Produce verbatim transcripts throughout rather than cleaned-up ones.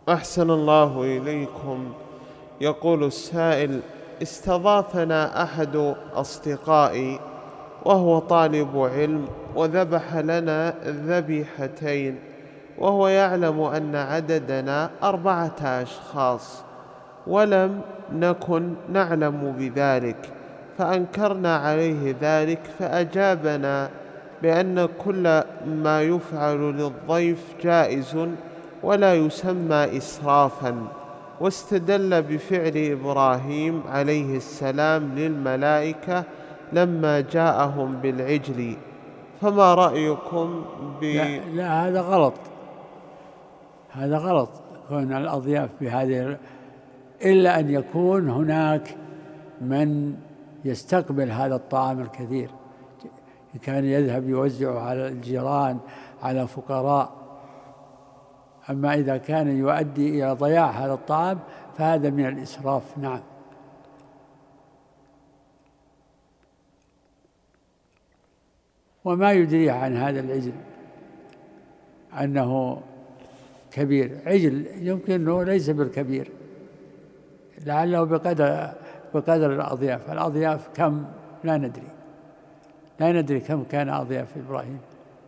أحسن الله إليكم. يقول السائل: استضافنا أحد أصدقائي وهو طالب علم وذبح لنا ذبيحتين، وهو يعلم أن عددنا أربعة أشخاص ولم نكن نعلم بذلك، فأنكرنا عليه ذلك، فأجابنا بأن كل ما يفعل للضيف جائز ولا يسمى إسرافا، واستدل بفعل إبراهيم عليه السلام للملائكة لما جاءهم بالعجل. فما رأيكم ب لا, لا هذا غلط، هذا غلط كون الأضياف بهذه، إلا أن يكون هناك من يستقبل هذا الطعام الكثير، كان يذهب يوزعه على الجيران على فقراء. أما إذا كان يؤدي إلى ضياع هذا الطعام فهذا من الإسراف. نعم. وما يدريه عن هذا العجل أنه كبير؟ عجل يمكن أنه ليس بالكبير، لعله بقدر بقدر الأضياف. الأضياف كم؟ لا ندري، لا ندري كم كان أضياف إبراهيم.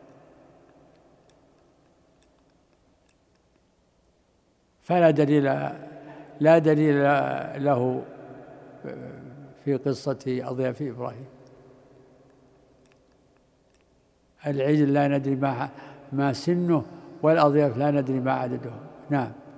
فلا دليل لا دليل له في قصة أضياف إبراهيم. العجل لا ندري ما ما سنه، والأضياف لا ندري ما عددهم. نعم.